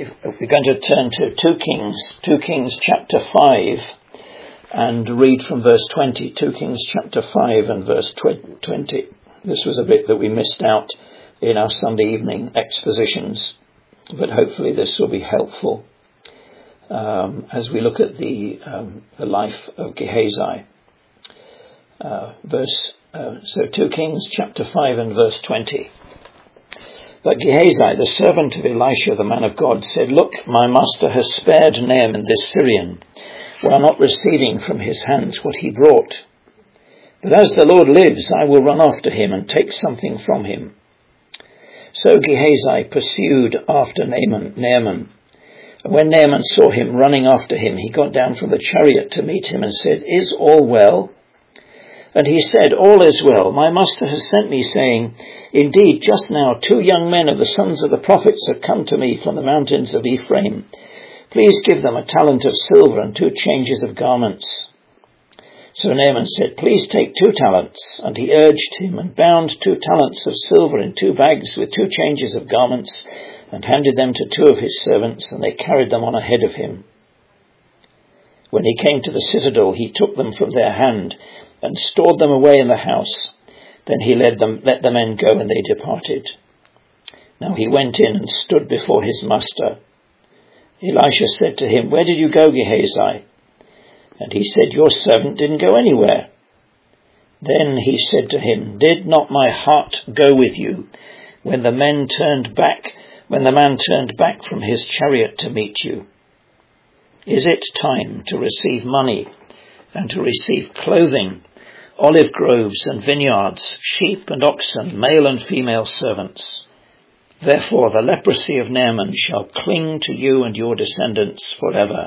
if we're going to turn to 2 Kings chapter 5 and read from verse 20, 2 Kings chapter 5 and verse 20. This was a bit that we missed out in our Sunday evening expositions, but hopefully this will be helpful as we look at the life of Gehazi. So 2 Kings chapter 5 and verse 20. But Gehazi, the servant of Elisha, the man of God, said, "Look, my master has spared Naaman this Syrian, while not receiving from his hands what he brought. But as the Lord lives, I will run after him and take something from him." So Gehazi pursued after Naaman. And when Naaman saw him running after him, he got down from the chariot to meet him and said, "Is all well?" And he said, "All is well. My master has sent me, saying, Indeed, just now 2 young men of the sons of the prophets have come to me from the mountains of Ephraim. Please give them a talent of silver and 2 changes of garments." So Naaman said, "Please take 2 talents. And he urged him and bound 2 talents of silver in 2 bags with 2 changes of garments and handed them to 2 of his servants, and they carried them on ahead of him. When he came to the citadel, he took them from their hand and stored them away in the house. Then he let the men go, and they departed. Now he went in and stood before his master. Elisha said to him, "Where did you go, Gehazi?" And he said, "Your servant didn't go anywhere." Then he said to him, "Did not my heart go with you when the man turned back from his chariot to meet you? Is it time to receive money and to receive clothing, olive groves and vineyards, sheep and oxen, male and female servants? Therefore the leprosy of Naaman shall cling to you and your descendants forever."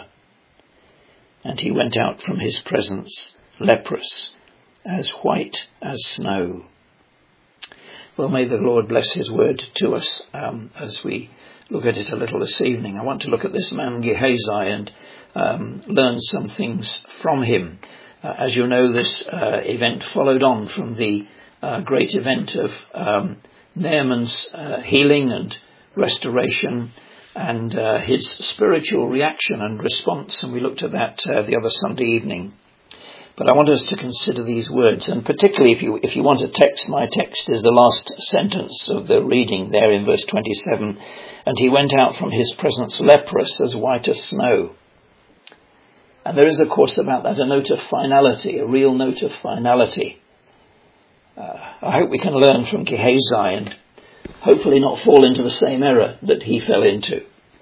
And he went out from his presence, leprous, as white as snow. Well, may the Lord bless his word to us as we look at it a little this evening. I want to look at this man Gehazi and learn some things from him. As you know, this event followed on from the great event of Naaman's healing and restoration and his spiritual reaction and response, and we looked at that the other Sunday evening. But I want us to consider these words, and particularly if you want a text, my text is the last sentence of the reading there in verse 27. And he went out from his presence leprous, as white as snow. And there is, of course, about that a note of finality, a real note of finality. I hope we can learn from Gehazi and hopefully not fall into the same error that he fell into.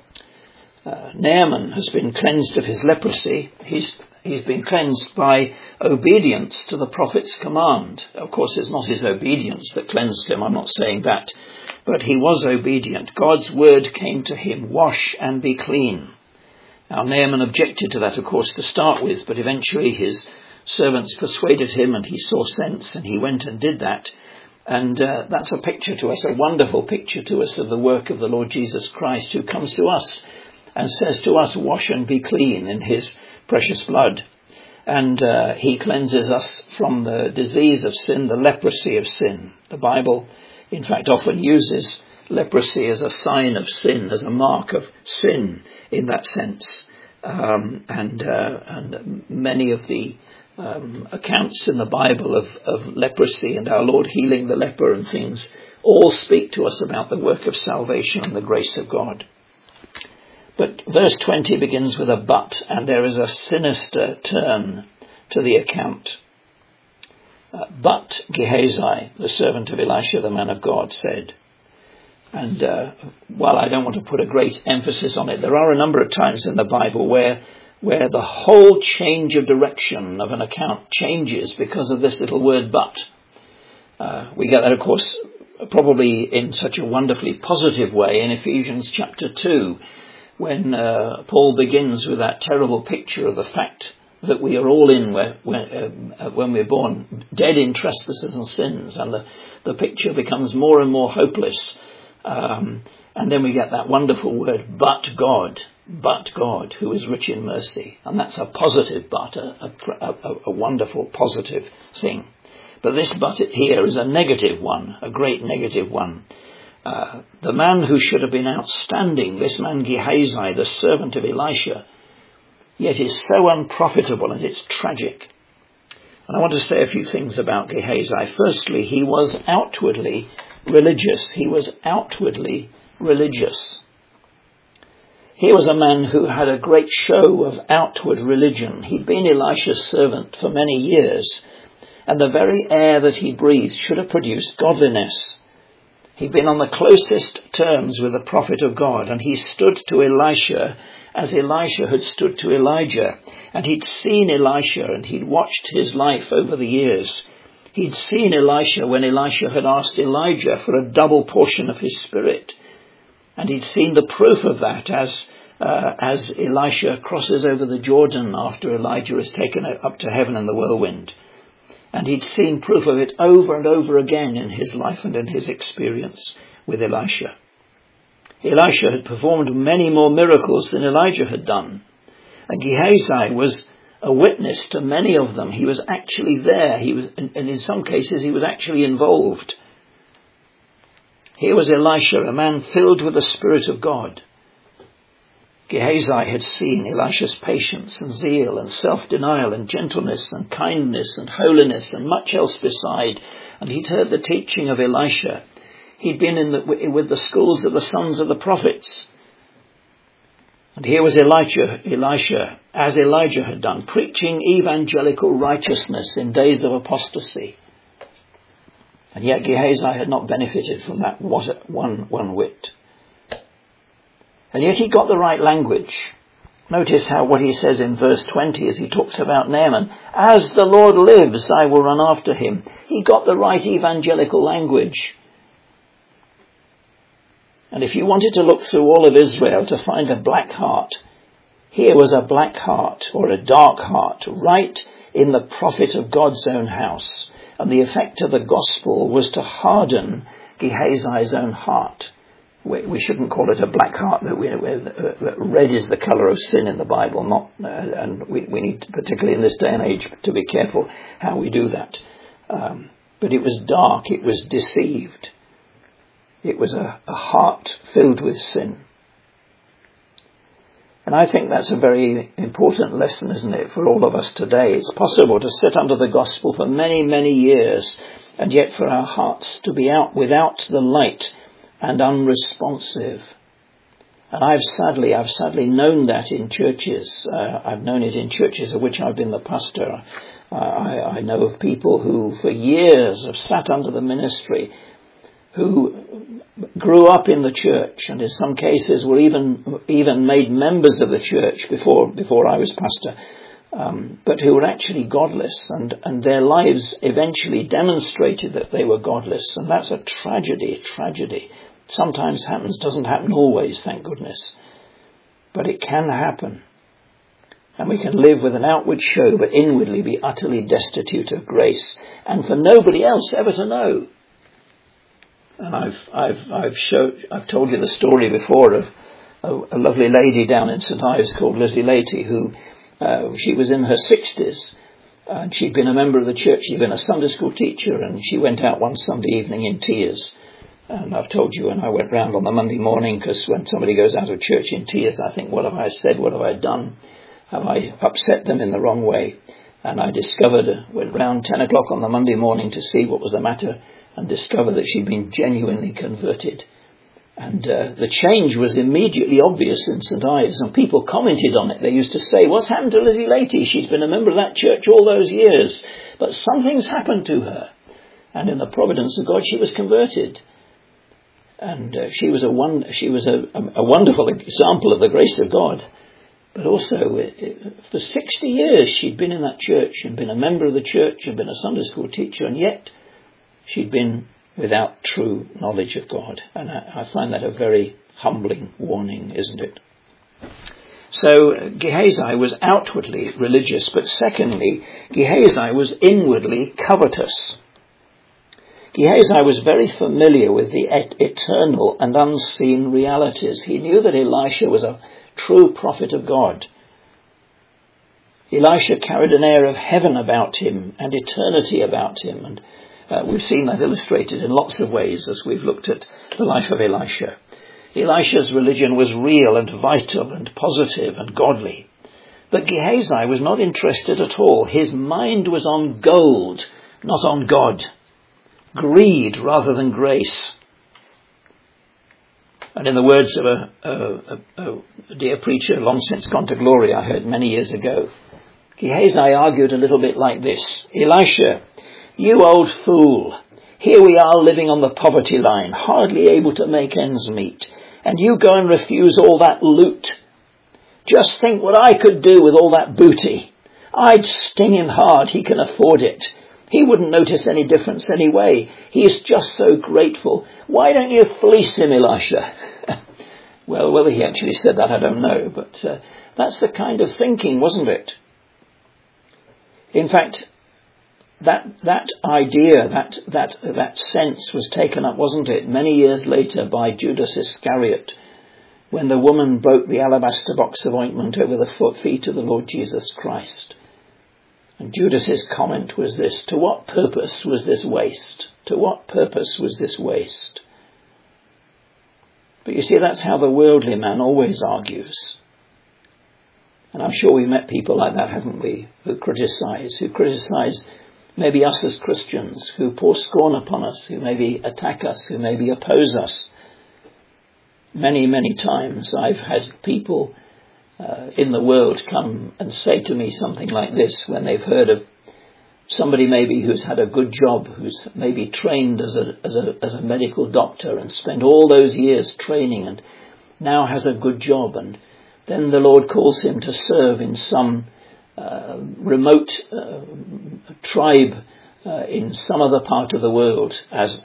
Naaman has been cleansed of his leprosy. He's been cleansed by obedience to the prophet's command. Of course, it's not his obedience that cleansed him. I'm not saying that. But he was obedient. God's word came to him, "Wash and be clean." Now, Naaman objected to that, of course, to start with, but eventually his servants persuaded him and he saw sense and he went and did that. And that's a picture to us, a wonderful picture to us of the work of the Lord Jesus Christ, who comes to us and says to us, "Wash and be clean" in his precious blood. And he cleanses us from the disease of sin, the leprosy of sin. The Bible, in fact, often uses leprosy as a sign of sin, as a mark of sin in that sense. And many of the accounts in the Bible of leprosy and our Lord healing the leper and things all speak to us about the work of salvation and the grace of God. But verse 20 begins with a but, and there is a sinister turn to the account. But Gehazi, the servant of Elisha, the man of God, said, and while I don't want to put a great emphasis on it, there are a number of times in the Bible where the whole change of direction of an account changes because of this little word but. We get that, of course, probably in such a wonderfully positive way in Ephesians chapter 2, when Paul begins with that terrible picture of the fact that we are all in when we're born dead in trespasses and sins, and the picture becomes more and more hopeless. And then we get that wonderful word, but God, who is rich in mercy. And that's a positive but, a wonderful positive thing. But this but here is a negative one, a great negative one. The man who should have been outstanding, this man Gehazi, the servant of Elisha, yet is so unprofitable, and it's tragic. And I want to say a few things about Gehazi. Firstly, he was outwardly religious. He was outwardly religious. He was a man who had a great show of outward religion. He'd been Elisha's servant for many years, and the very air that he breathed should have produced godliness. He'd been on the closest terms with the prophet of God, and he stood to Elisha as Elisha had stood to Elijah. And he'd seen Elisha, and he'd watched his life over the years. He'd seen Elisha when Elisha had asked Elijah for a double portion of his spirit. And he'd seen the proof of that as Elisha crosses over the Jordan after Elijah is taken up to heaven in the whirlwind. And he'd seen proof of it over and over again in his life and in his experience with Elisha. Elisha had performed many more miracles than Elijah had done. And Gehazi was a witness to many of them. He was actually there. And in some cases he was actually involved. Here was Elisha, a man filled with the Spirit of God. Gehazi had seen Elisha's patience and zeal and self-denial and gentleness and kindness and holiness and much else beside. And he'd heard the teaching of Elisha. He'd been with the schools of the sons of the prophets. And here was Elisha, as Elijah had done, preaching evangelical righteousness in days of apostasy. And yet Gehazi had not benefited from that one whit. And yet he got the right language. Notice what he says in verse 20 as he talks about Naaman. As the Lord lives, I will run after him. He got the right evangelical language. And if you wanted to look through all of Israel to find a black heart, here was a black heart or a dark heart right in the prophet of God's own house. And the effect of the gospel was to harden Gehazi's own heart. We shouldn't call it a black heart. Red is the colour of sin in the Bible, and we need, particularly in this day and age, to be careful how we do that. But it was dark. It was deceived. It was a heart filled with sin. And I think that's a very important lesson, isn't it, for all of us today. It's possible to sit under the gospel for many, many years, and yet for our hearts to be out without the light and unresponsive. And I've sadly known that in churches. I've known it in churches of which I've been the pastor. I know of people who for years have sat under the ministry, who grew up in the church, and in some cases were even made members of the church before I was pastor, but who were actually godless, and their lives eventually demonstrated that they were godless. And that's a tragedy. Sometimes happens, doesn't happen always, thank goodness. But it can happen. And we can live with an outward show, but inwardly be utterly destitute of grace, and for nobody else ever to know. And I've told you the story before of a lovely lady down in St Ives called Lizzie Lady, who she was in her 60s, and she'd been a member of the church. She'd been a Sunday school teacher, and she went out one Sunday evening in tears. And I've told you, when I went round on the Monday morning, because when somebody goes out of church in tears, I think, what have I said? What have I done? Have I upset them in the wrong way? And I went round 10 o'clock on the Monday morning to see what was the matter, and discovered that she'd been genuinely converted. And the change was immediately obvious in St Ives, and people commented on it. They used to say, what's happened to Lizzie Lady? She's been a member of that church all those years, but something's happened to her. And in the providence of God, she was converted. And she was a wonderful example of the grace of God. But also, for 60 years, she'd been in that church and been a member of the church and been a Sunday school teacher, and yet she'd been without true knowledge of God. And I find that a very humbling warning, isn't it? So Gehazi was outwardly religious, but secondly, Gehazi was inwardly covetous. Gehazi was very familiar with the eternal and unseen realities. He knew that Elisha was a true prophet of God. Elisha carried an air of heaven about him and eternity about him, We've seen that illustrated in lots of ways as we've looked at the life of Elisha. Elisha's religion was real and vital and positive and godly. But Gehazi was not interested at all. His mind was on gold, not on God. Greed rather than grace. And in the words of a dear preacher long since gone to glory I heard many years ago, Gehazi argued a little bit like this: Elisha, you old fool, here we are living on the poverty line, hardly able to make ends meet, and you go and refuse all that loot. Just think what I could do with all that booty. I'd sting him hard, he can afford it. He wouldn't notice any difference anyway. He is just so grateful. Why don't you fleece him, Elisha? Well, whether he actually said that, I don't know, but that's the kind of thinking, wasn't it? In fact, that idea, that sense was taken up, wasn't it, many years later by Judas Iscariot, when the woman broke the alabaster box of ointment over the feet of the Lord Jesus Christ. And Judas's comment was this: to what purpose was this waste? To what purpose was this waste? But you see, that's how the worldly man always argues. And I'm sure we've met people like that, haven't we, who criticize maybe us as Christians, who pour scorn upon us, who maybe attack us, who maybe oppose us. Many, many times I've had people in the world come and say to me something like this when they've heard of somebody maybe who's had a good job, who's maybe trained as a medical doctor and spent all those years training and now has a good job, and then the Lord calls him to serve in some remote tribe in some other part of the world as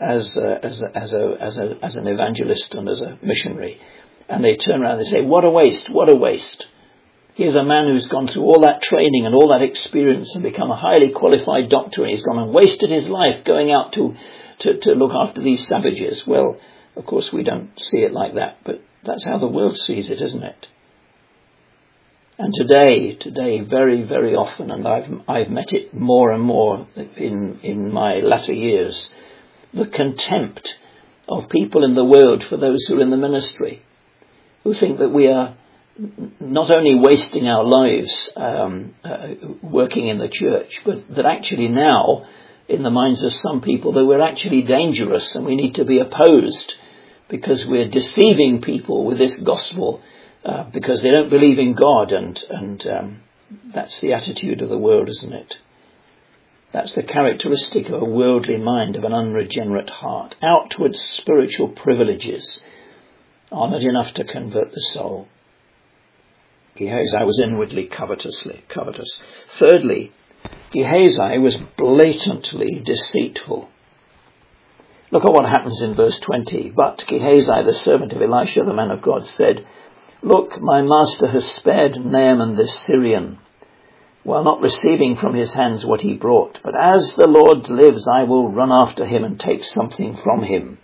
an evangelist and as a missionary. And they turn around and they say, what a waste, what a waste. Here's a man who's gone through all that training and all that experience and become a highly qualified doctor, and he's gone and wasted his life going out to look after these savages. Well, of course we don't see it like that, but that's how the world sees it, isn't it? And today, very, very often, and I've met it more and more in my latter years, the contempt of people in the world for those who are in the ministry, who think that we are not only wasting our lives working in the church, but that actually now, in the minds of some people, that we're actually dangerous and we need to be opposed because we're deceiving people with this gospel because they don't believe in God, and that's the attitude of the world, isn't it? That's the characteristic of a worldly mind, of an unregenerate heart. Outward spiritual privileges are not enough to convert the soul. Gehazi was inwardly covetous. Thirdly, Gehazi was blatantly deceitful. Look at what happens in verse 20. But Gehazi, the servant of Elisha, the man of God, said, Look, my master has spared Naaman this Syrian, while not receiving from his hands what he brought. But as the Lord lives, I will run after him and take something from him.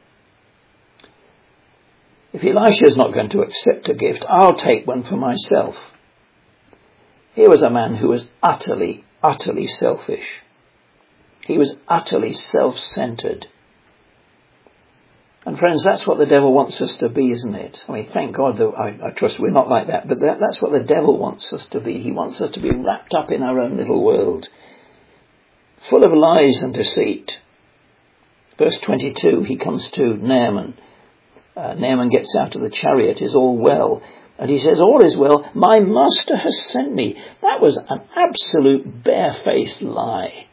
If Elisha is not going to accept a gift, I'll take one for myself. Here was a man who was utterly, utterly selfish. He was utterly self-centered. And friends, that's what the devil wants us to be, isn't it? I mean, thank God that I trust we're not like that, but that's what the devil wants us to be. He wants us to be wrapped up in our own little world, full of lies and deceit. Verse 22, he comes to Naaman. Naaman gets out of the chariot, is all well. And he says, all is well, my master has sent me. That was an absolute barefaced lie.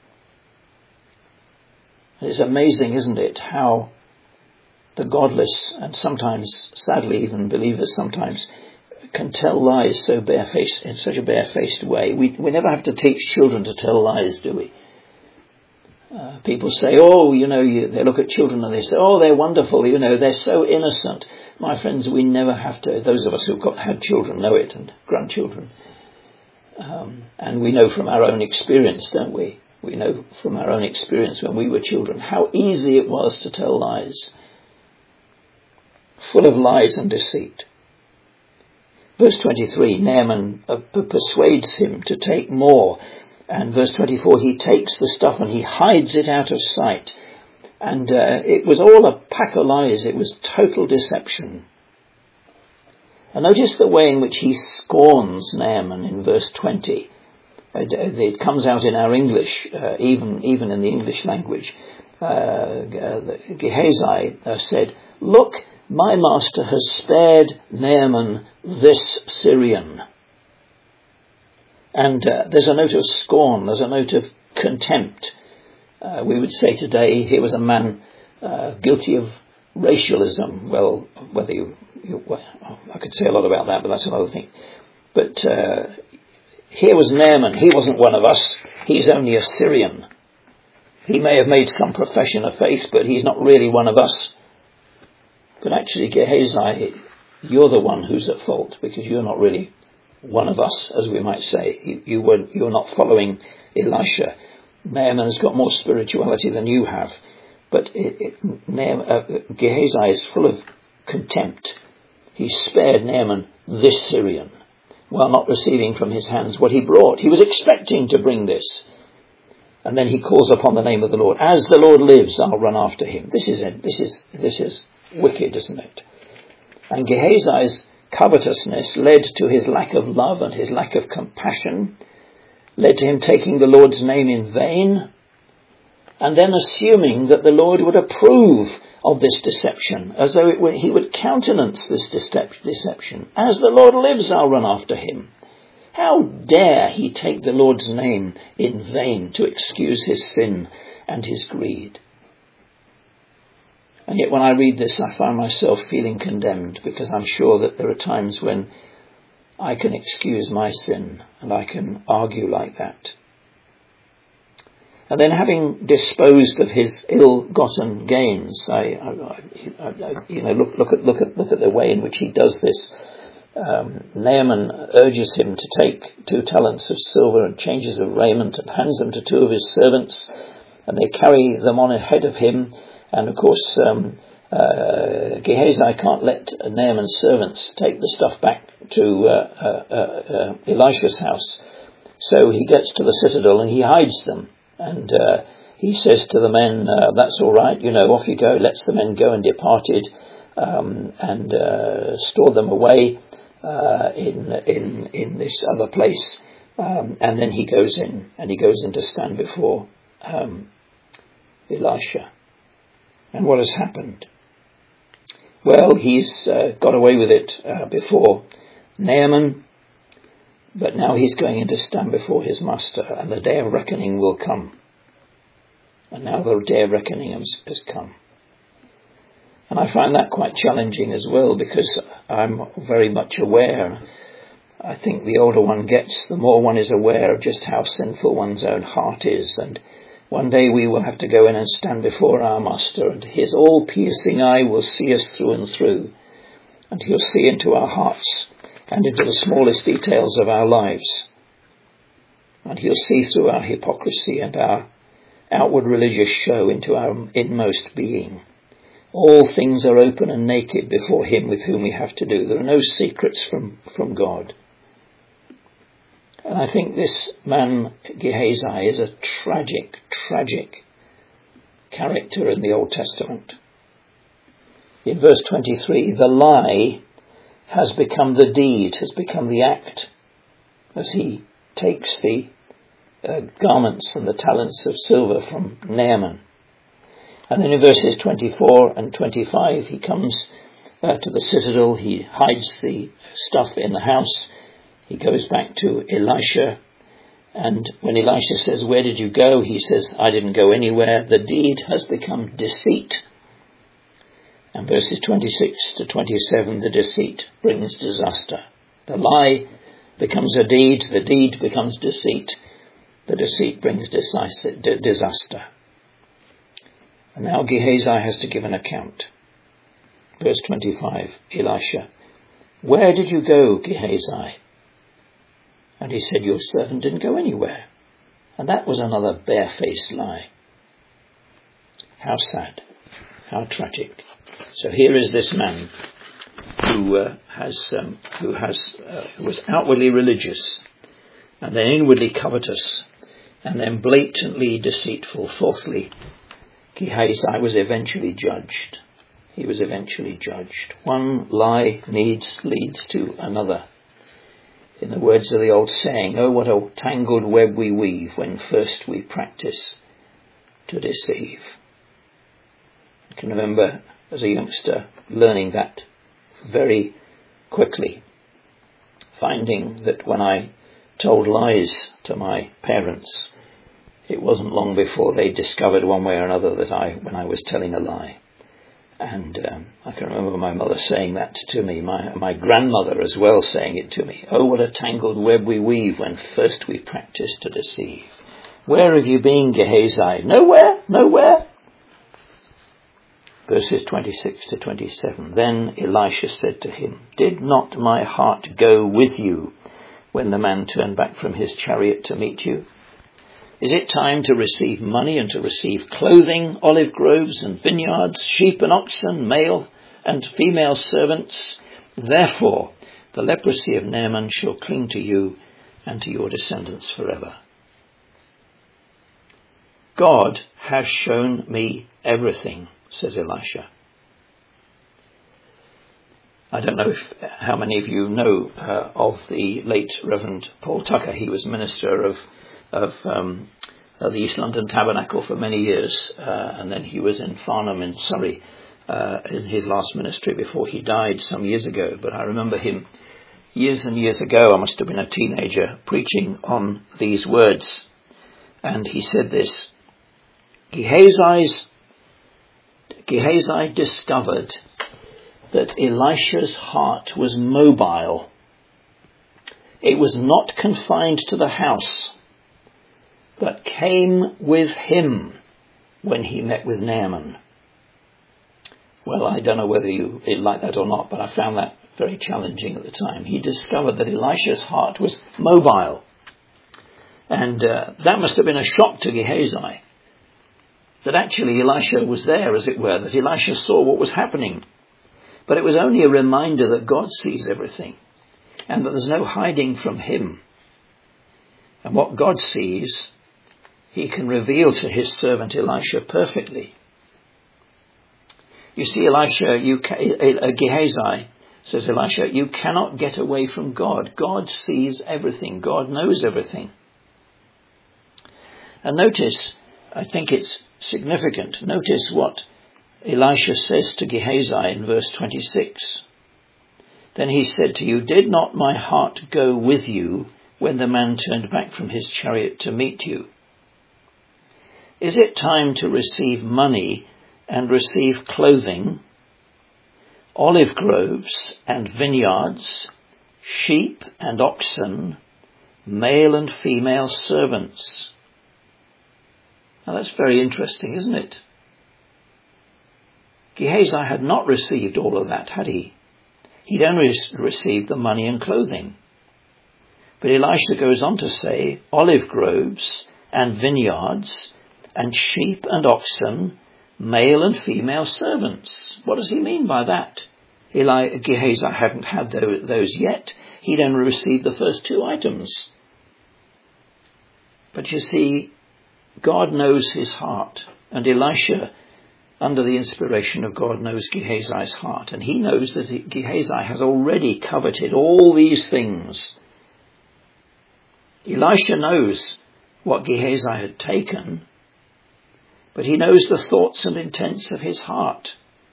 It's amazing, isn't it, how the godless, and sometimes, sadly, even believers sometimes, can tell lies so barefaced, in such a barefaced way. We never have to teach children to tell lies, do we? People say, they look at children and they say, oh, they're wonderful, they're so innocent. My friends, we never have to, those of us who've had children know it, and grandchildren. And we know from our own experience, don't we? We know from our own experience when we were children how easy it was to tell lies. Full of lies and deceit. Verse 23, Naaman persuades him to take more. And verse 24, he takes the stuff and he hides it out of sight. And it was all a pack of lies. It was total deception. And notice the way in which he scorns Naaman in verse 20. It comes out in our English, even in the English language. Gehazi said, "Look, my master has spared Naaman this Syrian." And there's a note of scorn, there's a note of contempt. We would say today, here was a man guilty of racialism. Well, whether I could say a lot about that, but that's another thing. But here was Naaman. He wasn't one of us. He's only a Syrian. He may have made some profession of faith, but he's not really one of us. But actually, Gehazi, you're the one who's at fault, because you're not really one of us, as we might say. You're not following Elisha. Naaman has got more spirituality than you have. But Gehazi is full of contempt. He spared Naaman this Syrian, while not receiving from his hands what he brought. He was expecting to bring this. And then he calls upon the name of the Lord. As the Lord lives, I'll run after him. This is wicked, isn't it? And Gehazi's covetousness led to his lack of love and his lack of compassion, led to him taking the Lord's name in vain, and then assuming that the Lord would approve of this deception, as though he would countenance this deception. As the Lord lives, I'll run after him. How dare he take the Lord's name in vain to excuse his sin and his greed? And yet when I read this, I find myself feeling condemned, because I'm sure that there are times when I can excuse my sin and I can argue like that. And then, having disposed of his ill-gotten gains, look at the way in which he does this. Naaman urges him to take 2 talents of silver and changes of raiment and hands them to 2 of his servants, and they carry them on ahead of him. And of course, Gehazi can't let Naaman's servants take the stuff back to Elisha's house. So he gets to the citadel and he hides them. And he says to the men, "That's all right, off you go." Lets the men go and departed, and stored them away in this other place. And then he goes in to stand before Elisha. And what has happened? Well, he's got away with it before Naaman, but now he's going in to stand before his master, and the day of reckoning will come. And now the day of reckoning has come. And I find that quite challenging as well, because I'm very much aware. I think the older one gets, the more one is aware of just how sinful one's own heart is. And one day we will have to go in and stand before our master, and his all-piercing eye will see us through and through. And he'll see into our hearts and into the smallest details of our lives. And he'll see through our hypocrisy and our outward religious show into our inmost being. All things are open and naked before him with whom we have to do. There are no secrets from God. And I think this man, Gehazi, is a tragic character in the Old Testament. In verse 23, the lie has become the deed, has become the act, as he takes the garments and the talents of silver from Naaman. And then in verses 24 and 25, he comes to the citadel, he hides the stuff in the house, he goes back to Elisha, and when Elisha says, "Where did you go?" he says, "I didn't go anywhere." The deed has become deceit. And verses 26 to 27, the deceit brings disaster. The lie becomes a deed, the deed becomes deceit, the deceit brings disaster. And now Gehazi has to give an account. Verse 25, Elisha, "Where did you go, Gehazi?" And he said, "Your servant didn't go anywhere." And that was another barefaced lie. How sad, how tragic. So here is this man who was outwardly religious and then inwardly covetous, and then blatantly deceitful. Fourthly, Gehazi was eventually judged. He was eventually judged. One lie leads to another. In the words of the old saying, oh, what a tangled web we weave when first we practice to deceive. I can remember as a youngster learning that very quickly, finding that when I told lies to my parents, it wasn't long before they discovered one way or another that when I was telling a lie. And I can remember my mother saying that to me, my grandmother as well saying it to me. Oh, what a tangled web we weave when first we practice to deceive. Where have you been, Gehazi? Nowhere. Verses 26 to 27. Then Elisha said to him, did not my heart go with you when the man turned back from his chariot to meet you? Is it time to receive money and to receive clothing, olive groves and vineyards, sheep and oxen, male and female servants? Therefore, the leprosy of Naaman shall cling to you and to your descendants forever. God has shown me everything, says Elisha. I don't know how many of you know of the late Reverend Paul Tucker. He was minister of the East London Tabernacle for many years, and then he was in Farnham in Surrey in his last ministry before he died some years ago. But I remember him years and years ago, I must have been a teenager, preaching on these words. And he said this, Gehazi discovered that Elisha's heart was mobile. It was not confined to the house, but came with him when he met with Naaman. Well, I don't know whether you like that or not, but I found that very challenging at the time. He discovered that Elisha's heart was mobile. And that must have been a shock to Gehazi, that actually Elisha was there, as it were, that Elisha saw what was happening. But it was only a reminder that God sees everything and that there's no hiding from him. And what God sees, he can reveal to his servant Elisha perfectly. You see, Gehazi, says Elisha, you cannot get away from God. God sees everything. God knows everything. And notice, I think it's significant, notice what Elisha says to Gehazi in verse 26. Then he said to you, did not my heart go with you when the man turned back from his chariot to meet you? Is it time to receive money and receive clothing, olive groves and vineyards, sheep and oxen, male and female servants? Now that's very interesting, isn't it? Gehazi had not received all of that, had he? He'd only received the money and clothing. But Elisha goes on to say, olive groves and vineyards and sheep and oxen, male and female servants. What does he mean by that? Gehazi hadn't had those yet. He'd only received the first two items. But you see, God knows his heart, and Elisha, under the inspiration of God, knows Gehazi's heart, and he knows that Gehazi has already coveted all these things. Elisha knows what Gehazi had taken, but he knows the thoughts and intents of his heart.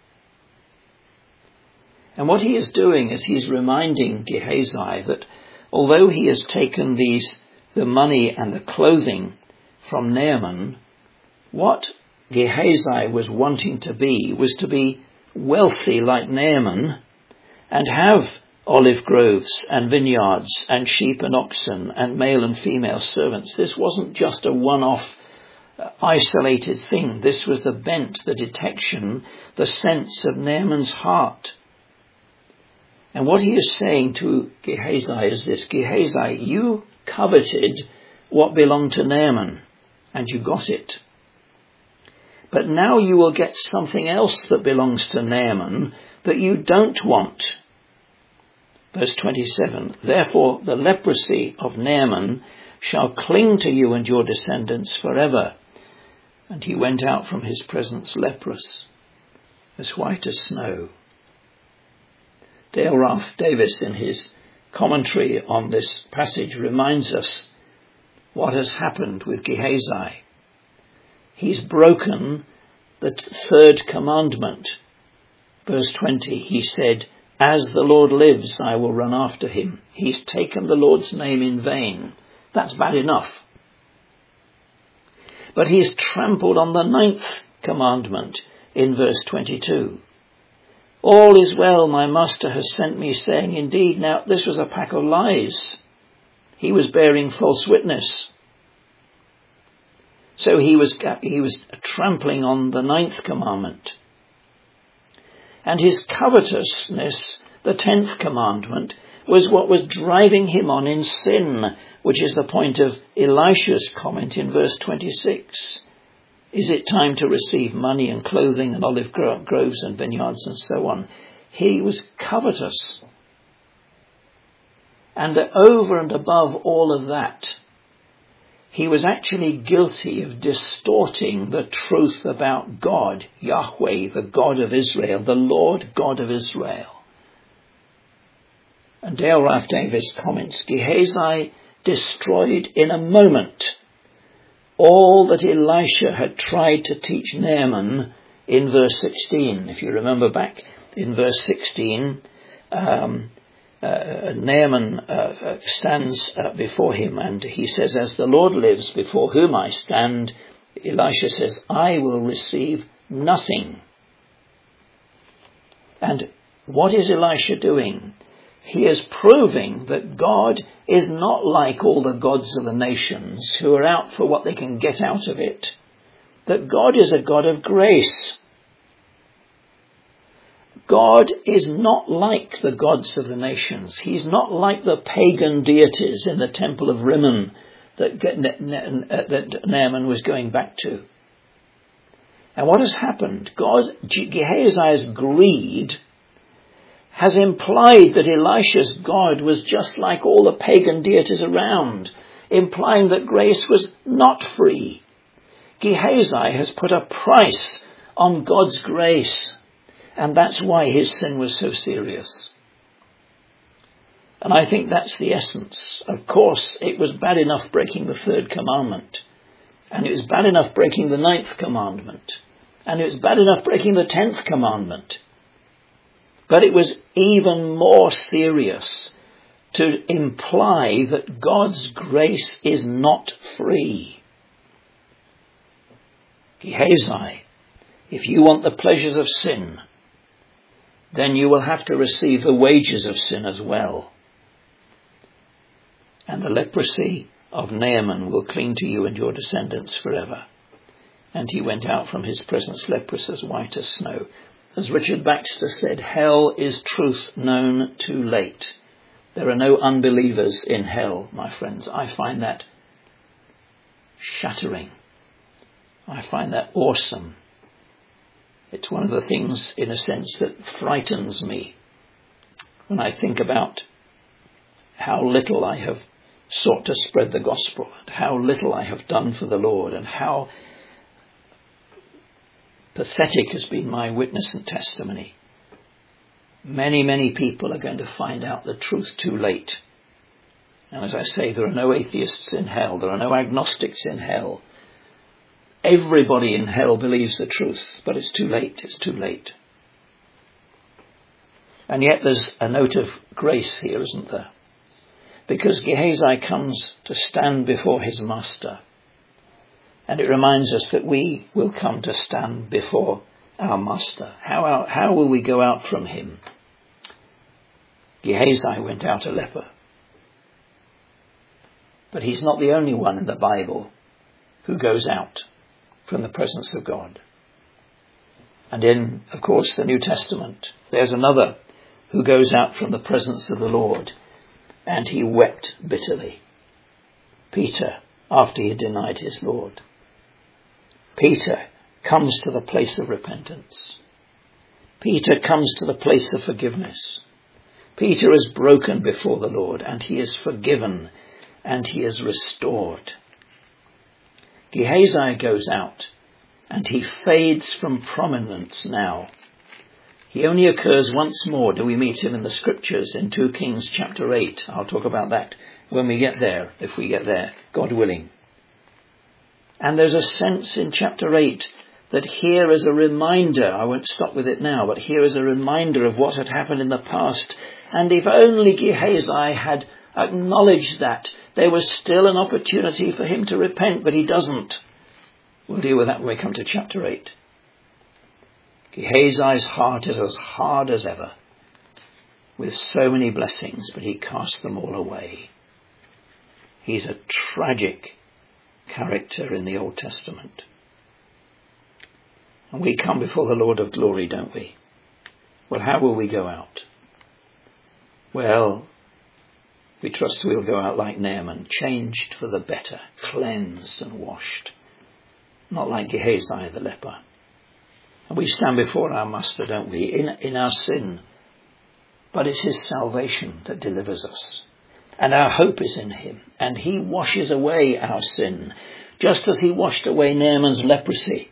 And what he is doing is he's reminding Gehazi that although he has taken the money and the clothing from Naaman, what Gehazi was wanting to be was to be wealthy like Naaman and have olive groves and vineyards and sheep and oxen and male and female servants. This wasn't just a one-off isolated thing. This was the bent, the detection, the sense of Naaman's heart. And what he is saying to Gehazi is this: Gehazi, you coveted what belonged to Naaman, and you got it. But now you will get something else that belongs to Naaman that you don't want. Verse 27, therefore the leprosy of Naaman shall cling to you and your descendants forever. And he went out from his presence leprous, as white as snow. Dale Ralph Davis, in his commentary on this passage, reminds us what has happened with Gehazi. He's broken the third commandment. Verse 20, he said, "As the Lord lives, I will run after him." He's taken the Lord's name in vain. That's bad enough. But he's trampled on the 9th commandment in verse 22. "All is well, my master has sent me, saying," indeed, now this was a pack of lies. He was bearing false witness. So he was trampling on the 9th commandment. And his covetousness, the 10th commandment, was what was driving him on in sin, which is the point of Elisha's comment in verse 26. Is it time to receive money and clothing and olive groves and vineyards and so on? He was covetous. And over and above all of that, he was actually guilty of distorting the truth about God, Yahweh, the God of Israel, the Lord God of Israel. And Dale Ralph Davis comments, Gehazi destroyed in a moment all that Elisha had tried to teach Naaman in verse 16. If you remember back in verse 16, Naaman stands before him and he says, "As the Lord lives before whom I stand," Elisha says, "I will receive nothing." And what is Elisha doing? He is proving that God is not like all the gods of the nations who are out for what they can get out of it. That God is a God of grace. God is not like the gods of the nations. He's not like the pagan deities in the temple of Rimmon that Naaman was going back to. And what has happened? Gehazi's greed has implied that Elisha's God was just like all the pagan deities around, implying that grace was not free. Gehazi has put a price on God's grace, and that's why his sin was so serious. And I think that's the essence. Of course, it was bad enough breaking the 3rd commandment, and it was bad enough breaking the 9th commandment, and it was bad enough breaking the 10th commandment. But it was even more serious to imply that God's grace is not free. Gehazi, if you want the pleasures of sin, then you will have to receive the wages of sin as well. And the leprosy of Naaman will cling to you and your descendants forever. And he went out from his presence leprous, as white as snow. As Richard Baxter said, hell is truth known too late. There are no unbelievers in hell, my friends. I find that shattering. I find that awesome. It's one of the things, in a sense, that frightens me when I think about how little I have sought to spread the gospel, and how little I have done for the Lord, and how pathetic has been my witness and testimony. Many, many people are going to find out the truth too late. And as I say, there are no atheists in hell. There are no agnostics in hell. Everybody in hell believes the truth, but it's too late. It's too late. And yet there's a note of grace here, isn't there? Because Gehazi comes to stand before his master. And it reminds us that we will come to stand before our master. How will we go out from him? Gehazi went out a leper. But he's not the only one in the Bible who goes out from the presence of God. And in, of course, the New Testament, there's another who goes out from the presence of the Lord, and he wept bitterly. Peter, after he denied his Lord. Peter comes to the place of repentance. Peter comes to the place of forgiveness. Peter is broken before the Lord, and he is forgiven and he is restored. Gehazi goes out, and he fades from prominence now. He only occurs once more. Do we meet him in the scriptures in 2 Kings chapter 8? I'll talk about that when we get there, if we get there, God willing. And there's a sense in chapter 8 that here is a reminder. I won't stop with it now, but here is a reminder of what had happened in the past. And if only Gehazi had acknowledged that, there was still an opportunity for him to repent, but he doesn't. We'll deal with that when we come to chapter 8. Gehazi's heart is as hard as ever, with so many blessings, but he casts them all away. He's a tragic character in the Old Testament. And we come before the Lord of glory, don't we? Well, how will we go out? Well, we trust we'll go out like Naaman, changed for the better, cleansed and washed. Not like Gehazi the leper. And we stand before our Master, don't we, in our sin. But it's his salvation that delivers us. And our hope is in him. And he washes away our sin, just as he washed away Naaman's leprosy.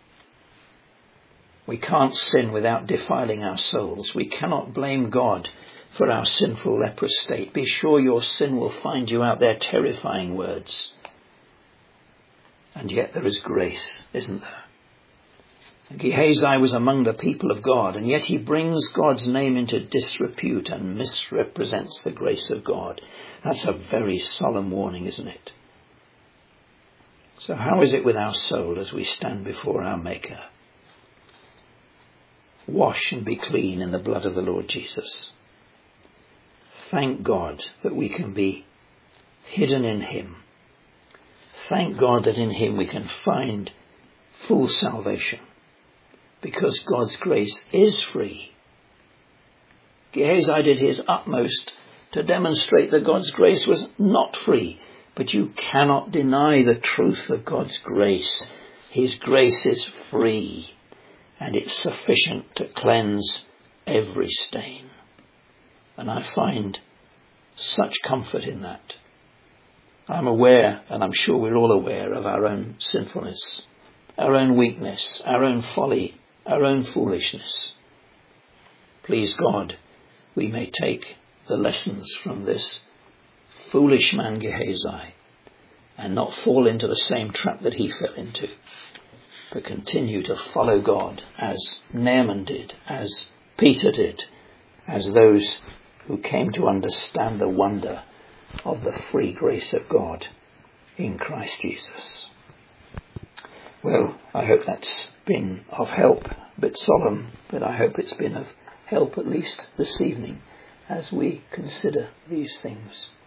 We can't sin without defiling our souls. We cannot blame God for our sinful leprous state. Be sure your sin will find you out there, terrifying words. And yet there is grace, isn't there? Gehazi was among the people of God, and yet he brings God's name into disrepute and misrepresents the grace of God. That's a very solemn warning, isn't it? So how is it with our soul as we stand before our Maker? Wash and be clean in the blood of the Lord Jesus. Thank God that we can be hidden in him. Thank God that in him we can find full salvation, because God's grace is free. Gehazi did his utmost to demonstrate that God's grace was not free, but you cannot deny the truth of God's grace. His grace is free, and it's sufficient to cleanse every stain. And I find such comfort in that. I'm aware, and I'm sure we're all aware, of our own sinfulness, our own weakness, our own folly, our own foolishness. Please God, we may take the lessons from this foolish man Gehazi and not fall into the same trap that he fell into, but continue to follow God as Naaman did, as Peter did, as those who came to understand the wonder of the free grace of God in Christ Jesus. Well, I hope that's been of help, a bit solemn, but I hope it's been of help at least this evening as we consider these things.